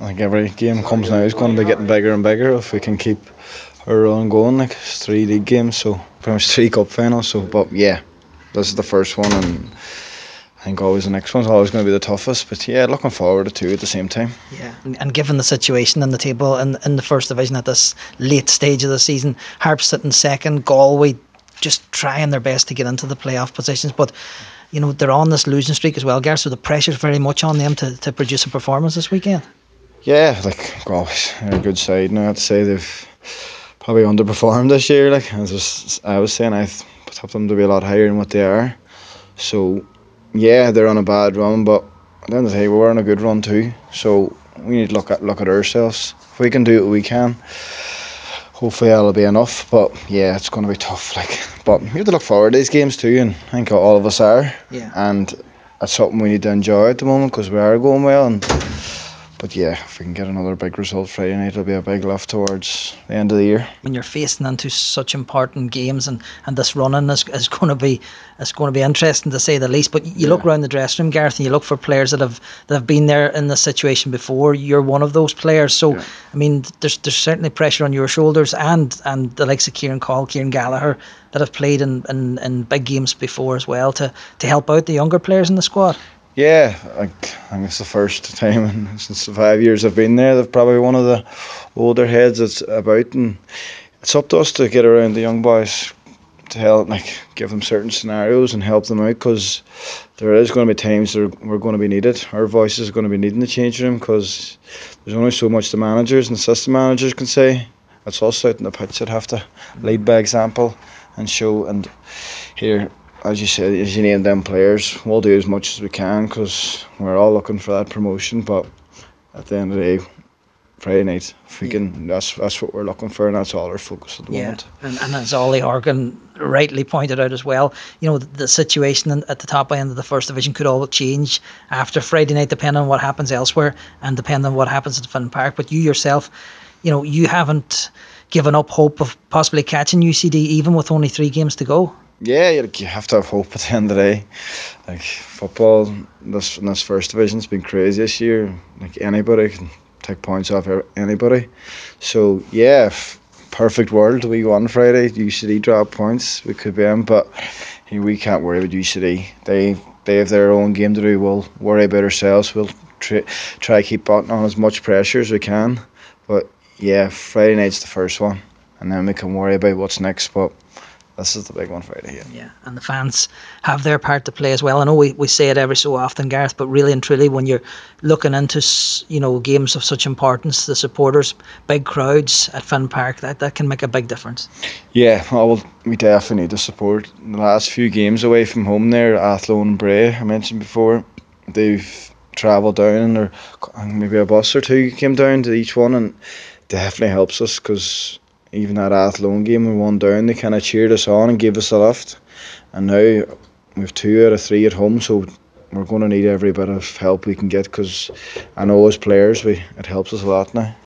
I think every game comes now is going to be getting bigger and bigger if we can keep our run going. Like it's 3 league games, so pretty much 3 cup finals. So, but yeah, this is the first one, and I think always the next one's always going to be the toughest. But yeah, looking forward to two at the same time. Yeah, and given the situation in the table in the first division at this late stage of the season, Harps sitting second, Galway just trying their best to get into the playoff positions, but they're on this losing streak as well, Gareth, so the pressure's very much on them to produce a performance this weekend. Yeah, like Galway's a good side now. I'd say they've probably underperformed this year. Like as I was saying, I thought them to be a lot higher than what they are. So yeah, they're on a bad run, but at the end of the day, we're on a good run too. So we need to look at ourselves. If we can do what we can, hopefully that'll be enough. But yeah, it's going to be tough. But we have to look forward to these games too, and I think all of us are. Yeah. And that's something we need to enjoy at the moment because we are going well. But yeah, if we can get another big result Friday night, it'll be a big lift towards the end of the year. When you're facing into such important games, and this running is going to be interesting to say the least. But you look around the dressing room, Gareth, and you look for players that have been there in this situation before. You're one of those players, so I mean, there's certainly pressure on your shoulders, and the likes of Kieran Call, Kieran Gallagher, that have played in big games before as well to help out the younger players in the squad. Yeah, I think it's the first time since the 5 years I've been there. They're probably one of the older heads that's about, and it's up to us to get around the young boys to help, give them certain scenarios and help them out, because there is going to be times that we're going to be needed. Our voices are going to be needed in the change room, because there's only so much the managers and assistant managers can say. It's us out in the pitch that have to lead by example and show. And here, as you said, as you name them players, we'll do as much as we can because we're all looking for that promotion. But at the end of the day, Friday night, if we can, that's what we're looking for, and that's all our focus at the moment. And as Ollie Horgan rightly pointed out as well, the situation at the top end of the first division could all change after Friday night, depending on what happens elsewhere and depending on what happens at Finn Park. But you yourself, you haven't given up hope of possibly catching UCD even with only 3 games to go. Yeah, you have to have hope at the end of the day. Football, in this first division's been crazy this year. Anybody can take points off anybody. So yeah, perfect world. We won Friday. UCD drop points. We could be in, but we can't worry about UCD. They have their own game to do. We'll worry about ourselves. We'll try to keep on as much pressure as we can. But yeah, Friday night's the first one, and then we can worry about what's next. But this is the big one Friday. Yeah, and the fans have their part to play as well. I know we say it every so often, Gareth, but really and truly, when you're looking into games of such importance, the supporters, big crowds at Finn Park, that can make a big difference. Yeah, we definitely need to support. The last few games away from home there, Athlone and Bray, I mentioned before, they've travelled down, or maybe a bus or two came down to each one, and definitely helps us, because even that Athlone game we won down, they kind of cheered us on and gave us a lift. And now we've 2 out of 3 at home, so we're going to need every bit of help we can get, because I know as players it helps us a lot now.